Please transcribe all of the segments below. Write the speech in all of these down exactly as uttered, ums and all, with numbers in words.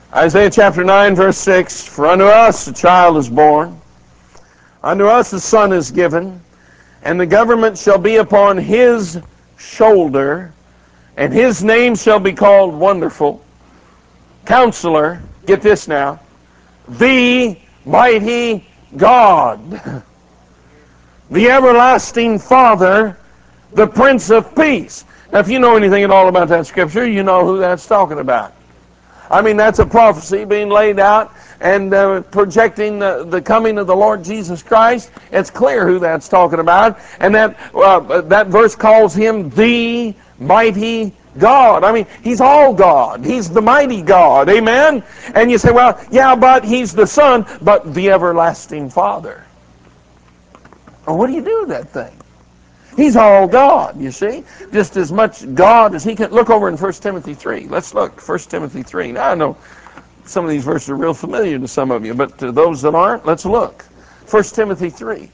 Isaiah chapter nine, verse six, "For unto us a child is born, unto us a son is given, and the government shall be upon his shoulder, and his name shall be called Wonderful, Counselor," get this now, "the Mighty God, the Everlasting Father, the Prince of Peace." Now, if you know anything at all about that scripture, you know who that's talking about. I mean, that's a prophecy being laid out and uh, projecting the, the coming of the Lord Jesus Christ. It's clear who that's talking about. And that, uh, that verse calls him the Mighty God. I mean, he's all God. He's the mighty God. Amen? And you say, well, yeah, but he's the Son, but the Everlasting Father. Well, what do you do with that thing? He's all God, you see. Just as much God as he can. Look over in First Timothy three. Let's look. First Timothy three. Now, I know some of these verses are real familiar to some of you, but to those that aren't, let's look. First Timothy three.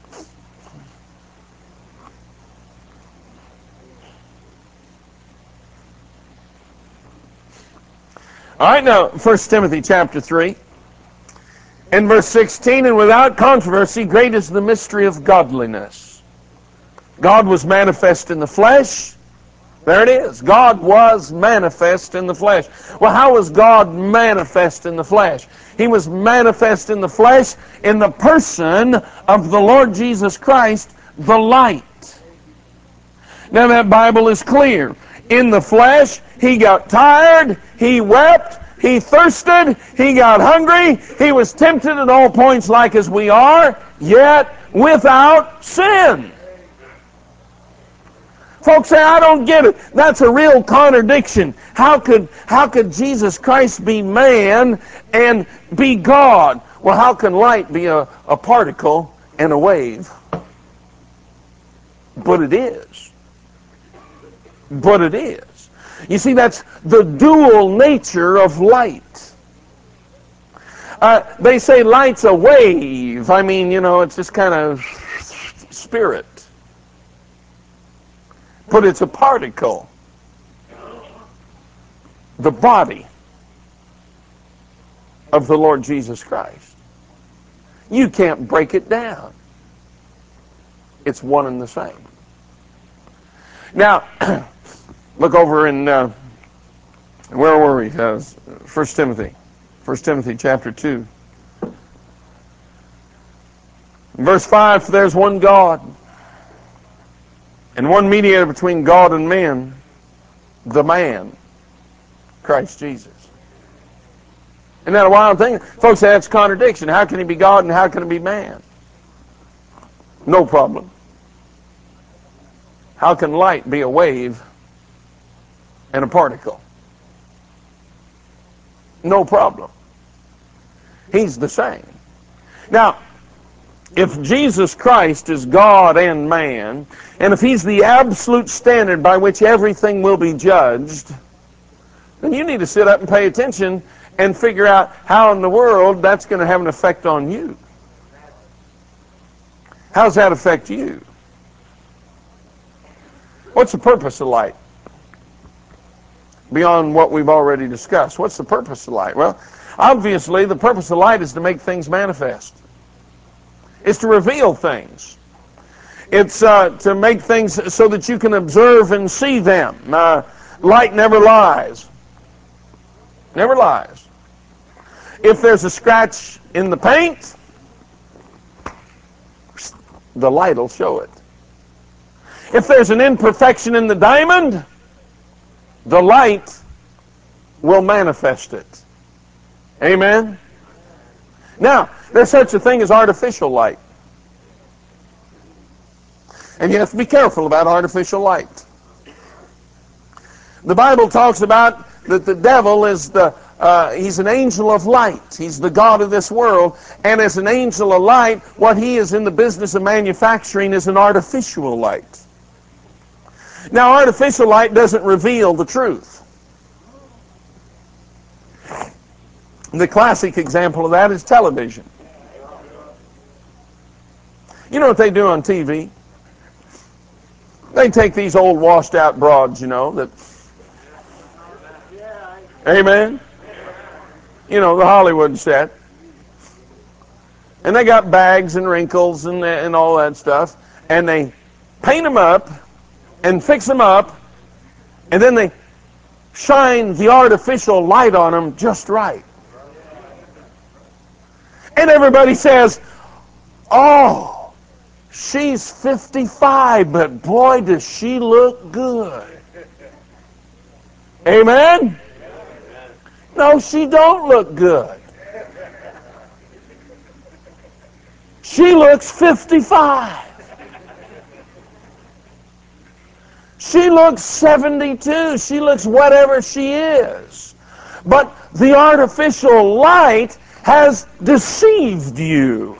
All right, now, First Timothy chapter three. In verse sixteen, "And without controversy, great is the mystery of godliness. God was manifest in the flesh." There it is. God was manifest in the flesh. Well, how was God manifest in the flesh? He was manifest in the flesh in the person of the Lord Jesus Christ, the light. Now that Bible is clear. In the flesh, he got tired, he wept, he thirsted, he got hungry, he was tempted at all points like as we are, yet without sin. Folks say, I don't get it. That's a real contradiction. How could, how could Jesus Christ be man and be God? Well, how can light be a, a particle and a wave? But it is. But it is. You see, that's the dual nature of light. Uh, they say light's a wave. I mean, you know, it's just kind of spirit. But it's a particle. The body of the Lord Jesus Christ. You can't break it down. It's one and the same. Now, look over in, uh, where were we? Uh, First Timothy. First Timothy chapter two. Verse five, "For there's one God, and one mediator between God and men, the man, Christ Jesus." Isn't that a wild thing? Folks say that's a contradiction. How can he be God and how can he be man? No problem. How can light be a wave and a particle? No problem. He's the same. Now, if Jesus Christ is God and man, and if he's the absolute standard by which everything will be judged, then you need to sit up and pay attention and figure out how in the world that's going to have an effect on you. How does that affect you? What's the purpose of light? Beyond what we've already discussed. What's the purpose of light? Well, obviously the purpose of light is to make things manifest. It's to reveal things. It's uh, to make things so that you can observe and see them. Uh, light never lies. Never lies. If there's a scratch in the paint, the light will show it. If there's an imperfection in the diamond, the light will manifest it. Amen? Now, there's such a thing as artificial light. And you have to be careful about artificial light. The Bible talks about that the devil is the, uh, he's an angel of light. He's the god of this world. And as an angel of light, what he is in the business of manufacturing is an artificial light. Now, artificial light doesn't reveal the truth. The classic example of that is television. You know what they do on T V? They take these old washed out broads, you know, that, amen? You know, the Hollywood set. And they got bags and wrinkles and, and all that stuff. And they paint them up and fix them up. And then they shine the artificial light on them just right. And everybody says, oh, she's fifty-five, but boy, does she look good. Amen? No, she don't look good. She looks fifty-five. She looks seventy-two. She looks whatever she is. But the artificial light has deceived you.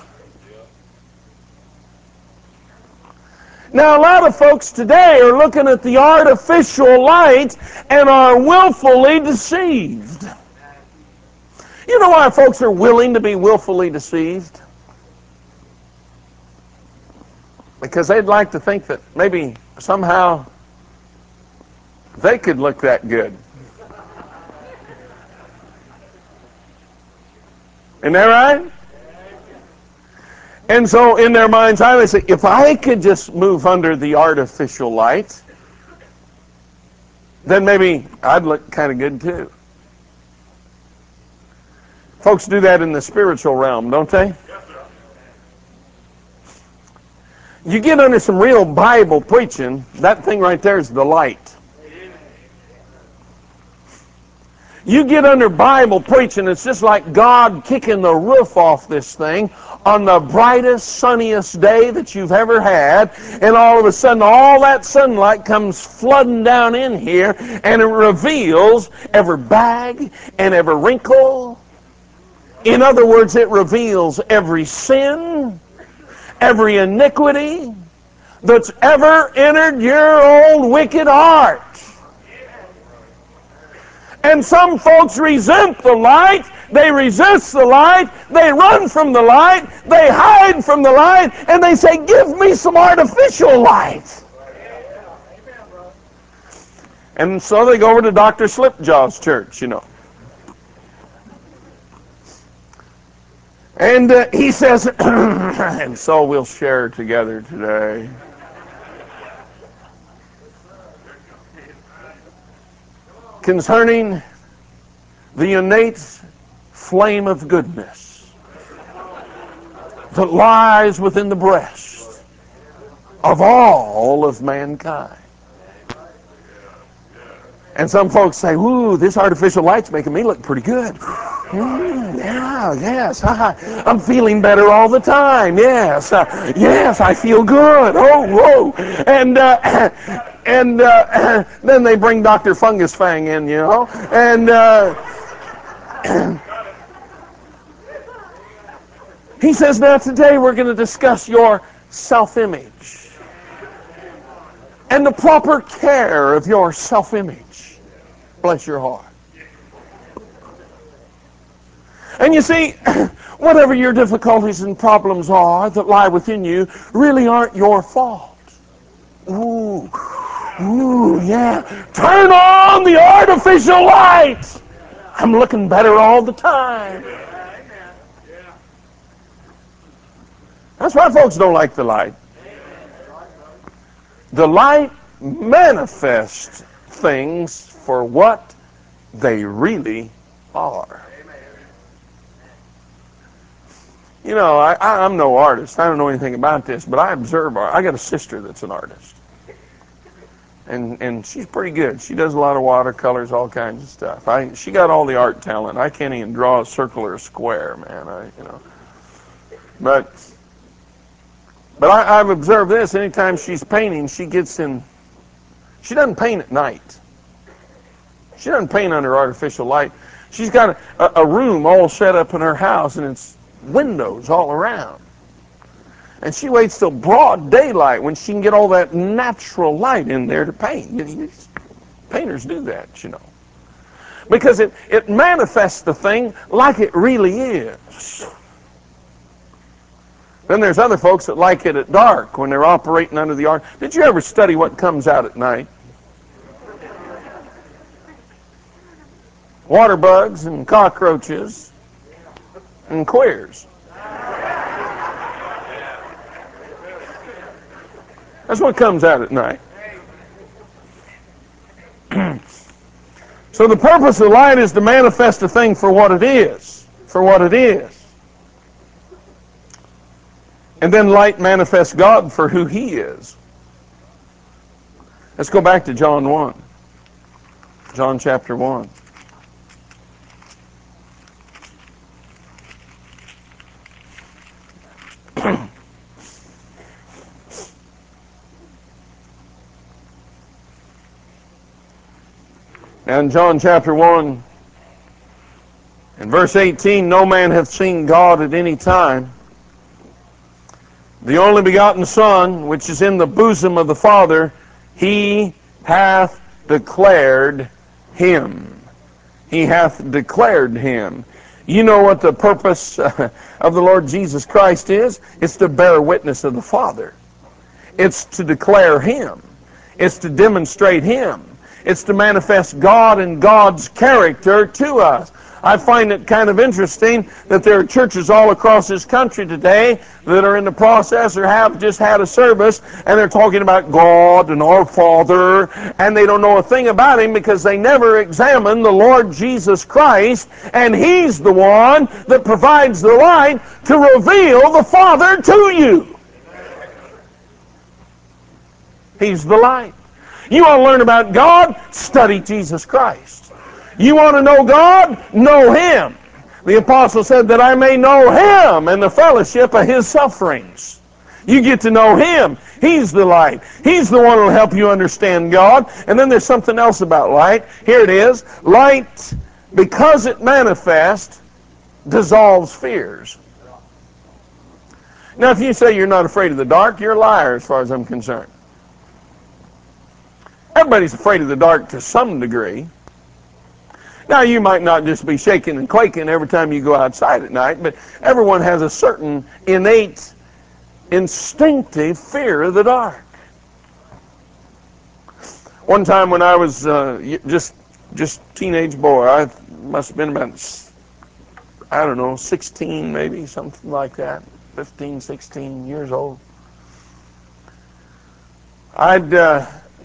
Now, a lot of folks today are looking at the artificial light and are willfully deceived. You know why folks are willing to be willfully deceived? Because they'd like to think that maybe somehow they could look that good. Isn't that right? And so in their mind's eye, they say, if I could just move under the artificial light, then maybe I'd look kind of good too. Folks do that in the spiritual realm, don't they? You get under some real Bible preaching, that thing right there is the light. You get under Bible preaching, it's just like God kicking the roof off this thing on the brightest, sunniest day that you've ever had, and all of a sudden all that sunlight comes flooding down in here, and it reveals every bag and every wrinkle. In other words, it reveals every sin, every iniquity that's ever entered your old wicked heart. And some folks resent the light, they resist the light, they run from the light, they hide from the light, and they say, give me some artificial light. And so they go over to Doctor Slipjaw's church, you know. And uh, he says, and so we'll share together today. Concerning the innate flame of goodness that lies within the breast of all of mankind. And some folks say, ooh, this artificial light's making me look pretty good. Mm, yeah, yes, I'm feeling better all the time. Yes, uh, yes, I feel good. Oh, whoa. And, uh, and uh, then they bring Doctor Fungus Fang in, you know. And uh, he says, now today we're going to discuss your self-image and the proper care of your self-image. Bless your heart. And you see, whatever your difficulties and problems are that lie within you really aren't your fault. Ooh, ooh, yeah. Turn on the artificial light. I'm looking better all the time. That's why folks don't like the light. The light manifests things for what they really are. You know, I, I'm no artist. I don't know anything about this, but I observe art. I got a sister that's an artist. And and she's pretty good. She does a lot of watercolors, all kinds of stuff. I she got all the art talent. I can't even draw a circle or a square, man. I you know. But but I, I've observed this. Anytime she's painting, she gets in. She doesn't paint at night. She doesn't paint under artificial light. She's got a, a room all set up in her house, and it's windows all around. And she waits till broad daylight when she can get all that natural light in there to paint. You know, painters do that, you know. Because it, it manifests the thing like it really is. Then there's other folks that like it at dark when they're operating under the art. Did you ever study what comes out at night? water bugs and cockroaches and queers. That's what comes out at night. So the purpose of light is to manifest a thing for what it is, for what it is. And then light manifests God for who He is. Let's go back to John one. John chapter one. Now in John chapter one, in verse eighteen, no man hath seen God at any time. The only begotten Son, which is in the bosom of the Father, He hath declared Him. He hath declared Him. You know what the purpose of the Lord Jesus Christ is? It's to bear witness of the Father. It's to declare Him. It's to demonstrate Him. It's to manifest God and God's character to us. I find it kind of interesting that there are churches all across this country today that are in the process or have just had a service, and they're talking about God and our Father, and they don't know a thing about Him because they never examine the Lord Jesus Christ, and He's the one that provides the light to reveal the Father to you. He's the light. You want to learn about God? Study Jesus Christ. You want to know God? Know Him. The apostle said that I may know Him and the fellowship of His sufferings. You get to know Him. He's the light. He's the one who will help you understand God. And then there's something else about light. Here it is. Light, because it manifests, dissolves fears. Now, if you say you're not afraid of the dark, you're a liar as far as I'm concerned. Everybody's afraid of the dark to some degree. Now, you might not just be shaking and quaking every time you go outside at night, but everyone has a certain innate, instinctive fear of the dark. One time when I was uh, just just teenage boy, I must have been about, I don't know, sixteen maybe, something like that, fifteen, sixteen years old. I'd... Uh,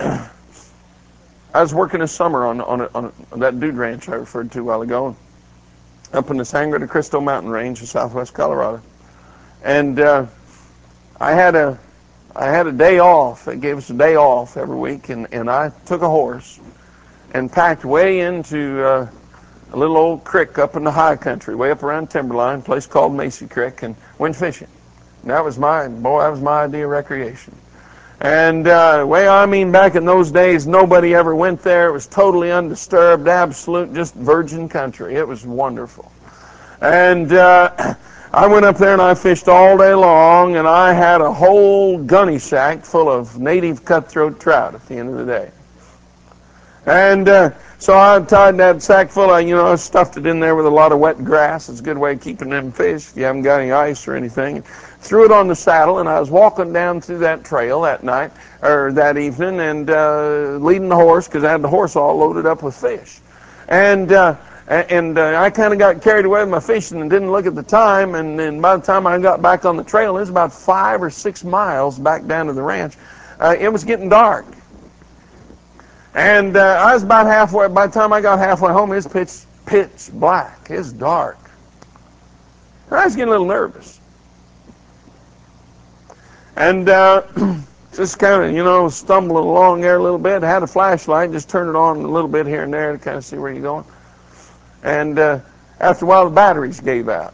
I was working this summer on on, a, on, a, on that dude ranch I referred to a while ago, up in the Sangre de Cristo mountain range in southwest Colorado, and uh, I had a I had a day off. They gave us a day off every week, and, and I took a horse and packed way into uh, a little old creek up in the high country, way up around Timberline, a place called Macy Creek, and went fishing. And that was my boy. That was my idea of recreation. And uh, way I mean, back in those days, nobody ever went there. It was totally undisturbed, absolute, just virgin country. It was wonderful. And uh, I went up there and I fished all day long, and I had a whole gunny sack full of native cutthroat trout at the end of the day. And uh, so I tied that sack full of, you know, I stuffed it in there with a lot of wet grass. It's a good way of keeping them fish if you haven't got any ice or anything. Threw it on the saddle, and I was walking down through that trail that night, or that evening, and uh, leading the horse, because I had the horse all loaded up with fish. And uh, and uh, I kind of got carried away with my fishing and didn't look at the time, and then by the time I got back on the trail, it was about five or six miles back down to the ranch. Uh, it was getting dark. And uh, I was about halfway, by the time I got halfway home, it was pitch, pitch black. It was dark. And I was getting a little nervous. And uh, just kind of, you know, stumbling along there a little bit. I had a flashlight, just turned it on a little bit here and there to kind of see where you're going. And uh, after a while, the batteries gave out.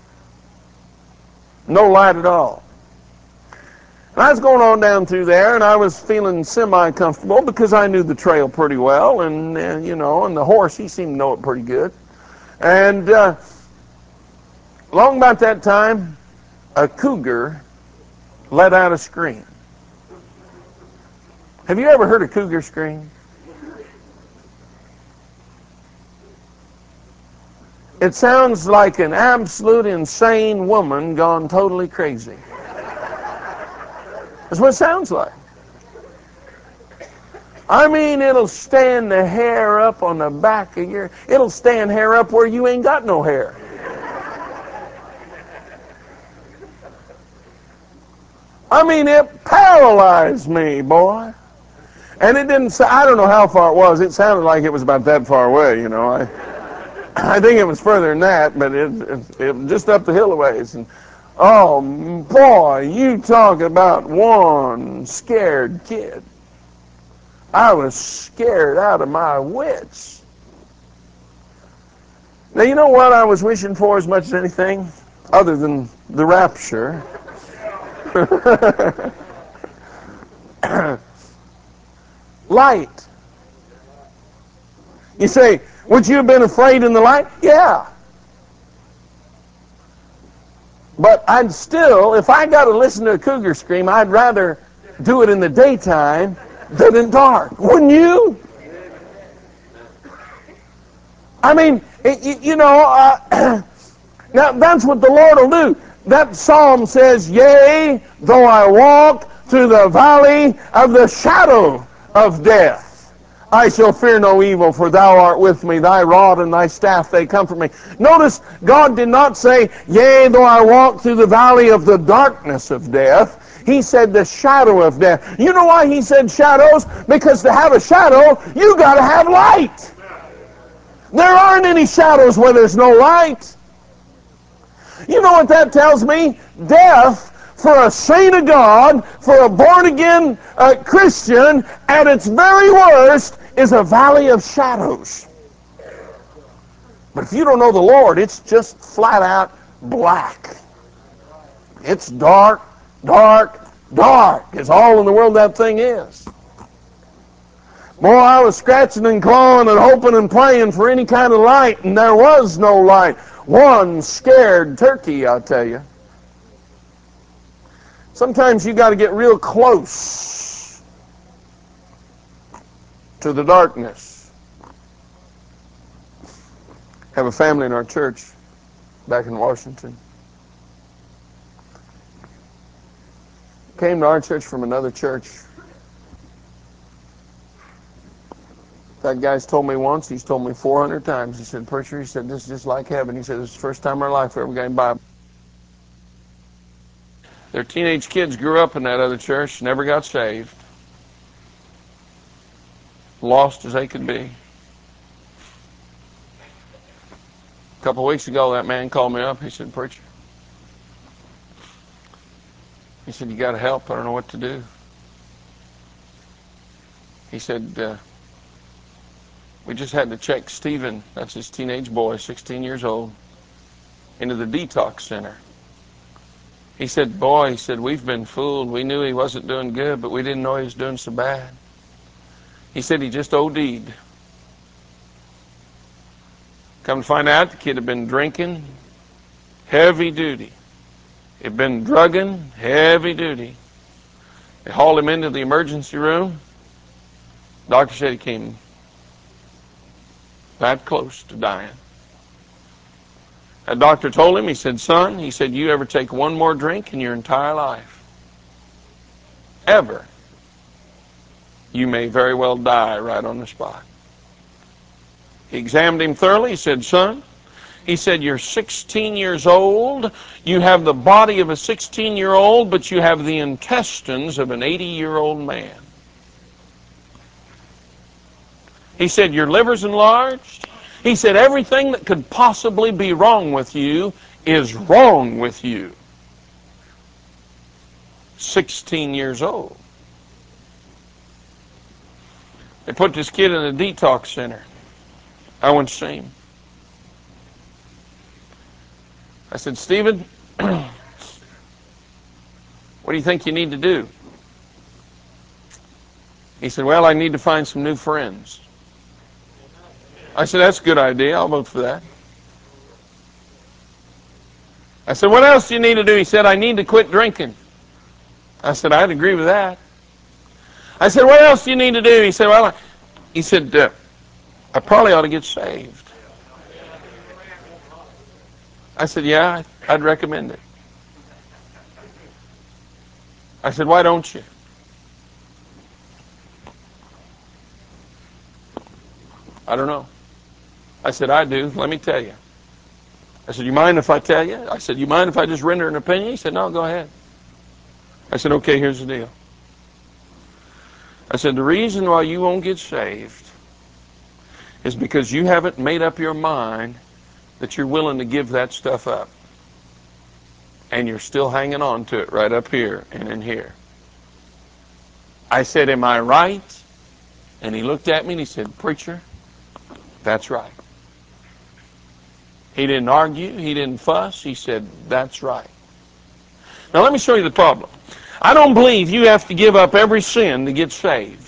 No light at all. And I was going on down through there, and I was feeling semi-comfortable because I knew the trail pretty well, and, uh, you know, and the horse, he seemed to know it pretty good. And uh, long about that time, a cougar let out a scream. Have you ever heard a cougar scream? It sounds like an absolute insane woman gone totally crazy. That's what it sounds like. I mean, it'll stand the hair up on the back of your, it'll stand hair up where you ain't got no hair. I mean, it paralyzed me, boy. And it didn't say, I don't know how far it was. It sounded like it was about that far away, you know. I I think it was further than that, but it, it, it just up the hill a ways. And, oh, boy, you talk about one scared kid. I was scared out of my wits. Now, you know what I was wishing for as much as anything? Other than the rapture. Light. You say, would you have been afraid in the light? Yeah. But I'd still, if I got to listen to a cougar scream, I'd rather do it in the daytime than in dark. Wouldn't you? I mean, it, you know, uh, now that's what the Lord will do. That psalm says, yea, though I walk through the valley of the shadow of death, I shall fear no evil, for thou art with me. Thy rod and thy staff, they comfort me. Notice, God did not say, yea, though I walk through the valley of the darkness of death. He said the shadow of death. You know why he said shadows? Because to have a shadow, you got to have light. There aren't any shadows where there's no light. You know what that tells me? Death, for a saint of God, for a born-again uh, Christian, at its very worst, is a valley of shadows. But if you don't know the Lord, it's just flat out black. It's dark, dark, dark. It's all in the world that thing is. Boy, I was scratching and clawing and hoping and praying for any kind of light, and there was no light. One scared turkey, I'll tell you. Sometimes you got to get real close to the darkness. Have a family in our church back in Washington. Came to our church from another church. That guy's told me once, he's told me four hundred times. He said, preacher, he said, this is just like heaven. He said, this is the first time in our life we ever got a Bible. Their teenage kids grew up in that other church, never got saved. Lost as they could be. A couple of weeks ago, that man called me up. He said, preacher, he said, you got to help. I don't know what to do. He said, uh, we just had to check Stephen, that's his teenage boy, sixteen years old, into the detox center. He said, boy, he said, we've been fooled. We knew he wasn't doing good, but we didn't know he was doing so bad. He said he just O D'd. Come to find out, the kid had been drinking, heavy duty. He'd been drugging, heavy duty. They hauled him into the emergency room. Doctor said he came that close to dying. A doctor told him, he said, son, he said, you ever take one more drink in your entire life, ever, you may very well die right on the spot. He examined him thoroughly. He said, son, he said, you're sixteen years old. You have the body of a sixteen-year-old, but you have the intestines of an eighty-year-old man. He said, your liver's enlarged. He said, everything that could possibly be wrong with you is wrong with you. sixteen years old. They put this kid in a detox center. I went to see him. I said, Stephen, what do you think you need to do? He said, well, I need to find some new friends. I said, that's a good idea. I'll vote for that. I said, what else do you need to do? He said, I need to quit drinking. I said, I'd agree with that. I said, what else do you need to do? He said, well, I, he said, uh, I probably ought to get saved. I said, yeah, I'd recommend it. I said, why don't you? I don't know. I said, I do. Let me tell you. I said, you mind if I tell you? I said, you mind if I just render an opinion? He said, no, go ahead. I said, okay, here's the deal. I said, the reason why you won't get saved is because you haven't made up your mind that you're willing to give that stuff up. And you're still hanging on to it right up here and in here. I said, am I right? And he looked at me and he said, preacher, that's right. He didn't argue. He didn't fuss. He said, that's right. Now let me show you the problem. I don't believe you have to give up every sin to get saved.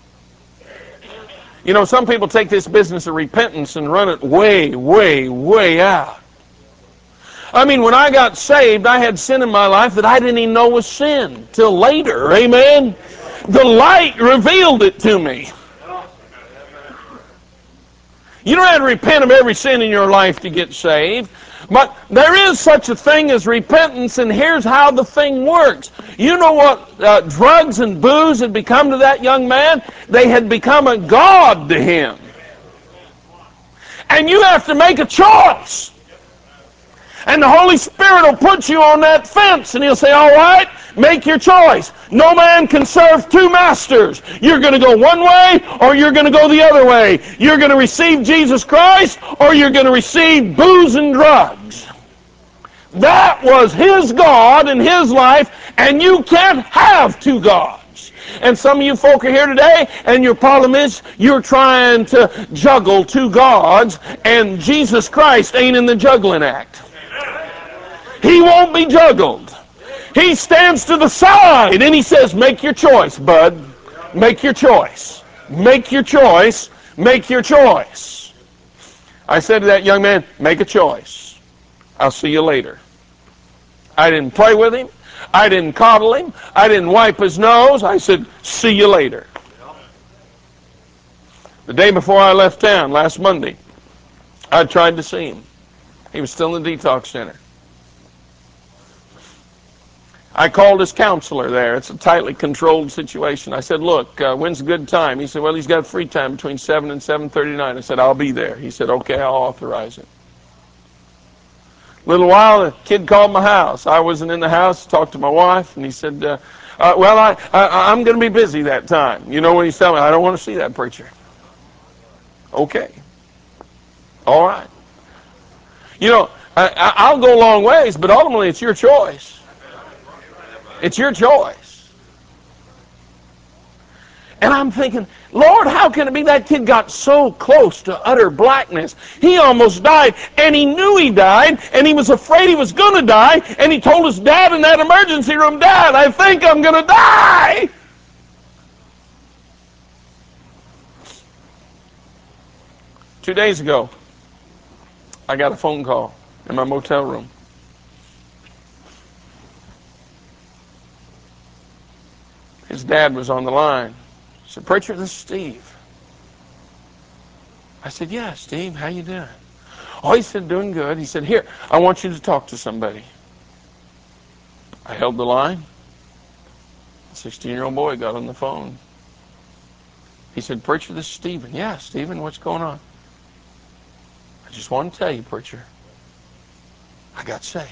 You know, some people take this business of repentance and run it way, way, way out. I mean, when I got saved, I had sin in my life that I didn't even know was sin till later. Amen? The light revealed it to me. You don't have to repent of every sin in your life to get saved. But there is such a thing as repentance, and here's how the thing works. You know what uh, drugs and booze had become to that young man? They had become a god to him. And you have to make a choice. And the Holy Spirit will put you on that fence, and He'll say, all right, make your choice. No man can serve two masters. You're going to go one way, or you're going to go the other way. You're going to receive Jesus Christ, or you're going to receive booze and drugs. That was his God in his life, and you can't have two gods. And some of you folk are here today, and your problem is you're trying to juggle two gods, and Jesus Christ ain't in the juggling act. He won't be juggled. He stands to the side and he says, make your choice, bud. Make your choice. Make your choice. Make your choice. I said to that young man, make a choice. I'll see you later. I didn't play with him. I didn't coddle him. I didn't wipe his nose. I said, see you later. The day before I left town, last Monday, I tried to see him. He was still in the detox center. I called his counselor there. It's a tightly controlled situation. I said, look, uh, when's a good time? He said, well, he's got free time between seven and seven thirty-nine. I said, I'll be there. He said, okay, I'll authorize it. A little while, the kid called my house. I wasn't in the house, talked to my wife, and he said, uh, uh, well, I, I, I'm going to be busy that time. You know what he's telling me? I don't want to see that preacher. Okay. All right. You know, I, I'll go long ways, but ultimately it's your choice. It's your choice. And I'm thinking, Lord, how can it be that kid got so close to utter blackness? He almost died, and he knew he died, and he was afraid he was going to die, and he told his dad in that emergency room, Dad, I think I'm going to die. Two days ago, I got a phone call in my motel room. His dad was on the line. He said, Preacher, this is Steve. I said, yeah, Steve, how you doing? Oh, he said, doing good. He said, here, I want you to talk to somebody. I held the line. A sixteen-year-old boy got on the phone. He said, Preacher, this is Stephen. Yeah, Stephen, what's going on? I just want to tell you, Preacher, I got saved.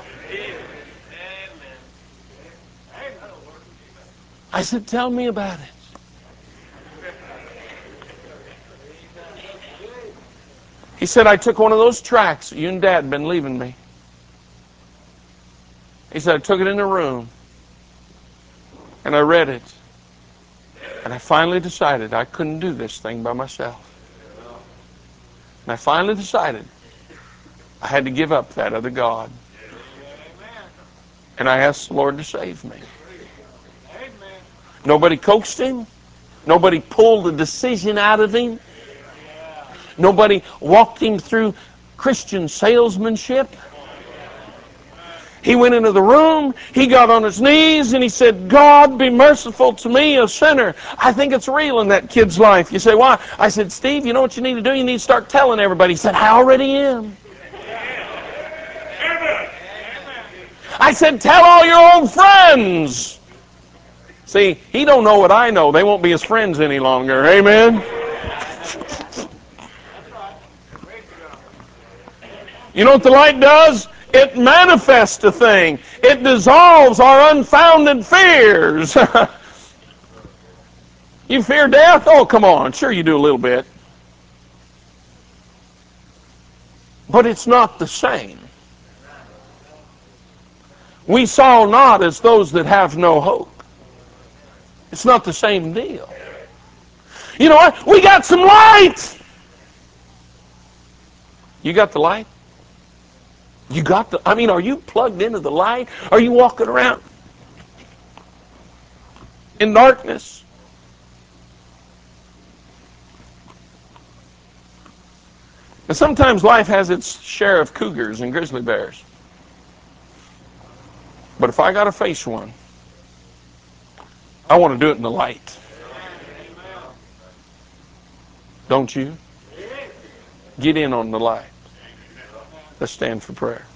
I said, tell me about it. He said, I took one of those tracts that you and Dad had been leaving me. He said, I took it in the room, and I read it. And I finally decided I couldn't do this thing by myself. And I finally decided I had to give up that other God. And I asked the Lord to save me. Nobody coaxed him. Nobody pulled a decision out of him. Nobody walked him through Christian salesmanship. He went into the room, he got on his knees, and he said, God, be merciful to me, a sinner. I think it's real in that kid's life. You say, why? I said, Steve, you know what you need to do? You need to start telling everybody. He said, I already am. I said, tell all your old friends. See, he don't know what I know. They won't be his friends any longer. Amen? You know what the light does? It manifests a thing. It dissolves our unfounded fears. You fear death? Oh, come on. Sure you do a little bit. But it's not the same. We saw not as those that have no hope. It's not the same deal. You know what? We got some light. You got the light? You got the, I mean, are you plugged into the light? Are you walking around in darkness? And sometimes life has its share of cougars and grizzly bears. But if I got to face one, I want to do it in the light. Don't you? Get in on the light. Let's stand for prayer.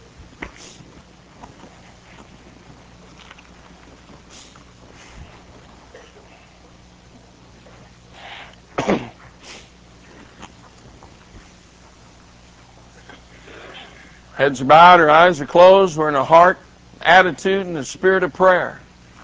Heads are bowed, our eyes are closed. We're in a heart, attitude, and a spirit of prayer.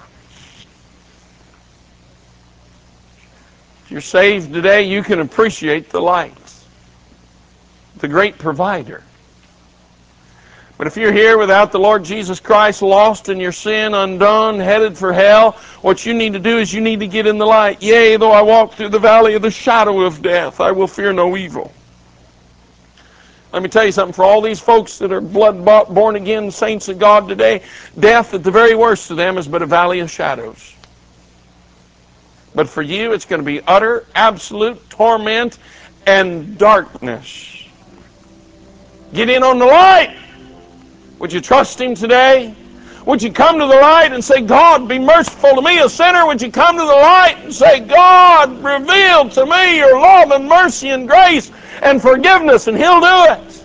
If you're saved today, you can appreciate the light, the great provider. But if you're here without the Lord Jesus Christ, lost in your sin, undone, headed for hell, what you need to do is you need to get in the light. Yea, though I walk through the valley of the shadow of death, I will fear no evil. Let me tell you something, for all these folks that are blood-bought, born-again saints of God today, death at the very worst of them is but a valley of shadows. But for you, it's going to be utter, absolute torment and darkness. Get in on the light. Would you trust Him today? Would you come to the light and say, God, be merciful to me, a sinner? Would you come to the light and say, God, reveal to me your love and mercy and grace and forgiveness, and He'll do it.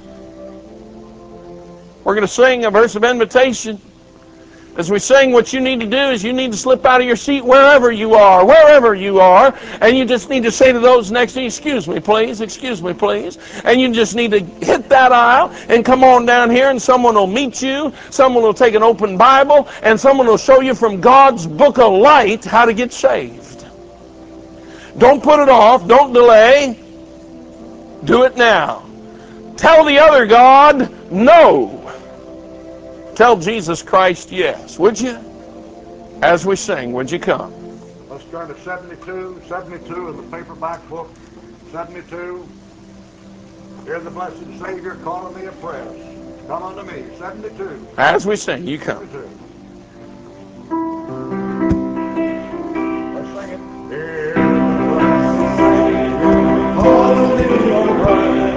We're going to sing a verse of invitation. As we sing, what you need to do is you need to slip out of your seat wherever you are, wherever you are, and you just need to say to those next to you, excuse me, please, excuse me, please. And you just need to hit that aisle and come on down here, and someone will meet you, someone will take an open Bible, and someone will show you from God's book of light how to get saved. Don't put it off. Don't delay. Do it now. Tell the other God, no. Tell Jesus Christ, yes. Would you? As we sing, would you come? Let's turn to seventy-two, seventy-two in the paperback book. seventy-two. Hear the blessed Savior calling me afresh. Come unto me. seventy-two. As we sing, you come. seventy-two. Let's sing it. Hear the blessed Savior calling me afresh.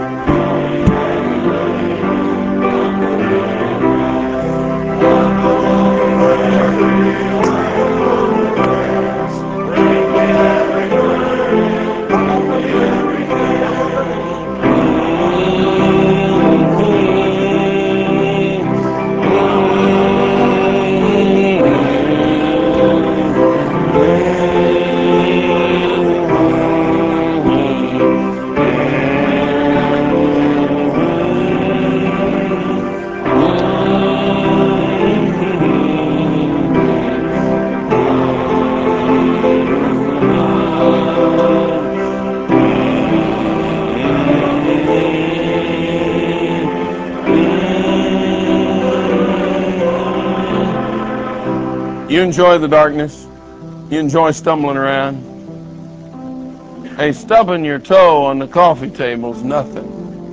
You enjoy the darkness. You enjoy stumbling around. Hey, stubbing your toe on the coffee table's nothing.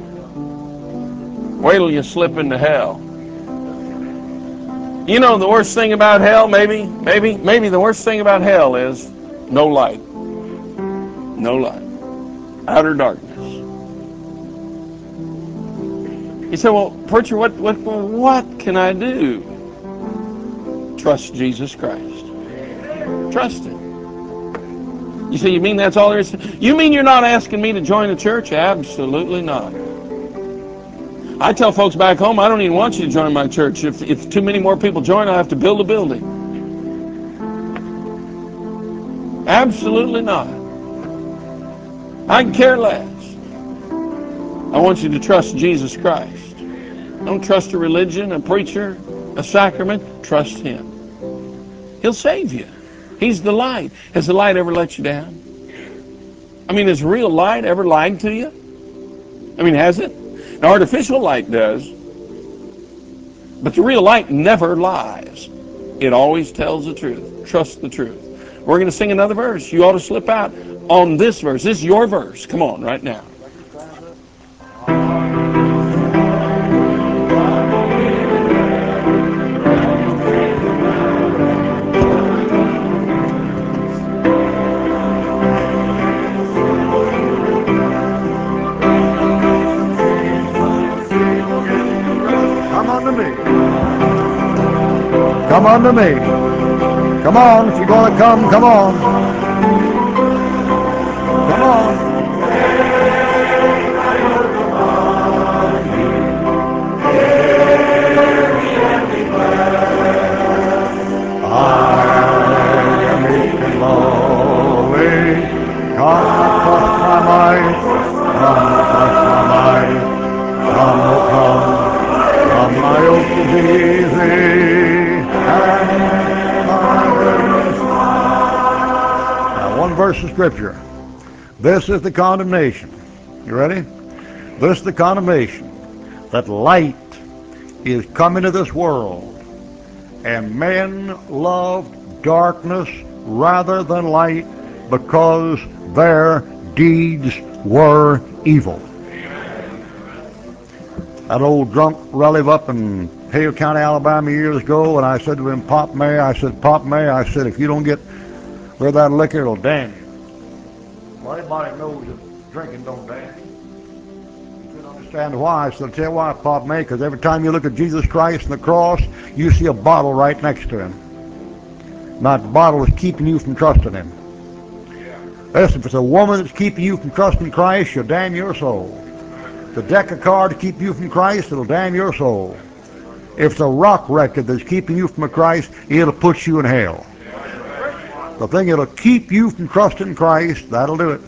Wait till you slip into hell. You know the worst thing about hell, maybe, maybe, maybe the worst thing about hell is no light. No light. Outer darkness. You say, well, preacher, what, what, what can I do? Trust Jesus Christ. Trust Him. You say, you mean that's all there is? You mean you're not asking me to join a church? Absolutely not. I tell folks back home, I don't even want you to join my church. If, if too many more people join, I'll have to build a building. Absolutely not. I can care less. I want you to trust Jesus Christ. Don't trust a religion, a preacher, a sacrament. Trust him. He'll save you. He's the light. Has the light ever let you down? I mean, has real light ever lied to you? I mean, has it? Now, artificial light does, but the real light never lies. It always tells the truth. Trust the truth. We're going to sing another verse. You ought to slip out on this verse. This is your verse. Come on, right now. Come unto me. Come unto me. Come on, if you're going to come, come on. Come on. I am meek and lowly. Come and trust my might. Come and trust my might. Come, oh come. Come, my yoke is easy. And my burden is light. Now, one verse of scripture. This is the condemnation. You ready? This is the condemnation. That light is come into this world. And men loved darkness rather than light because their deeds were evil. That old drunk relative up in Hale County, Alabama years ago, and I said to him, Pop May, I said, Pop May, I said, if you don't get rid of that liquor, it'll damn you. Well, everybody knows that drinking don't damn you. Understand why? I said, I'll tell you why, Pop May, because every time you look at Jesus Christ and the cross, you see a bottle right next to him. Now, the bottle is keeping you from trusting him. Listen, if it's a woman that's keeping you from trusting Christ, she'll damn your soul. The deck of cards to keep you from Christ, it'll damn your soul. If it's a rock record that's keeping you from Christ, it'll put you in hell. The thing that'll keep you from trusting Christ, that'll do it.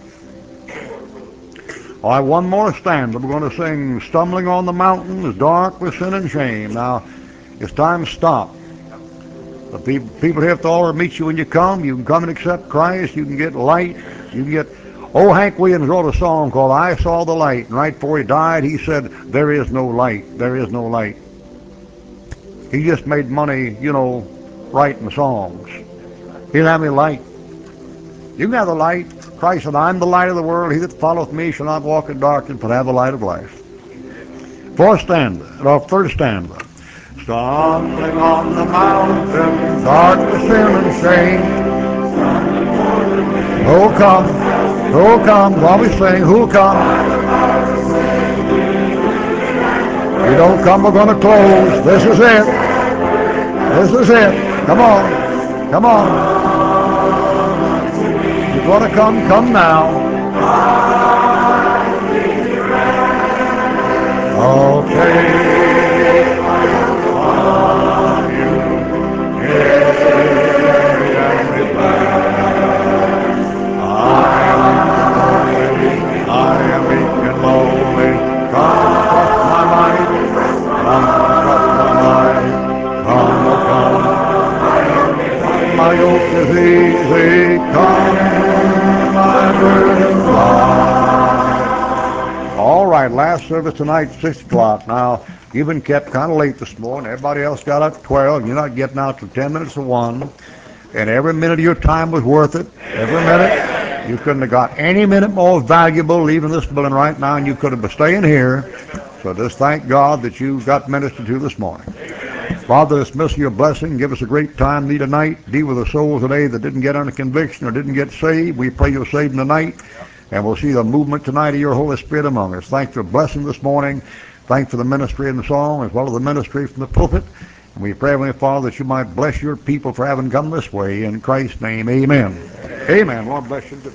All right, one more stanza. We're going to sing Stumbling on the Mountain is Dark with Sin and Shame. Now, it's time to stop. The people, people here at the altar meet you when you come. You can come and accept Christ. You can get light. You can get... Oh, Hank Williams wrote a song called I Saw the Light. And right before he died, he said, there is no light. There is no light. He just made money, you know, writing songs. He didn't have any light. You can have the light. Christ said, I'm the light of the world. He that followeth me shall not walk in darkness, but have the light of life. Fourth stanza, or third stanza. Stumbling on the mountain, dark with sin and shame. Who'll come? Who'll come? While we sing, who'll come? If you don't come, we're going to close. This is it. This is it. Come on. Come on. If you want to come, come now. Okay. On you. Yes, I am I am meek and lowly. Come trust my might. Come trust my might. Come, oh come. My yoke is easy. Come, my burden light. All right, last service tonight, six o'clock. Now, you've been kept kind of late this morning. Everybody else got up at twelve. You're not getting out till ten minutes of one. And every minute of your time was worth it. Every minute. You couldn't have got any minute more valuable leaving this building right now, and you could have been staying here. So just thank God that you got ministered to this morning. Father, dismiss your blessing. Give us a great time thee tonight. Deal with the souls today that didn't get under conviction or didn't get saved. We pray you'll save them tonight. And we'll see the movement tonight of your Holy Spirit among us. Thanks for blessing this morning. Thanks for the ministry in the song as well as the ministry from the pulpit. And we pray, Heavenly Father, that you might bless your people for having come this way. In Christ's name, amen. Amen. Amen. Lord bless you.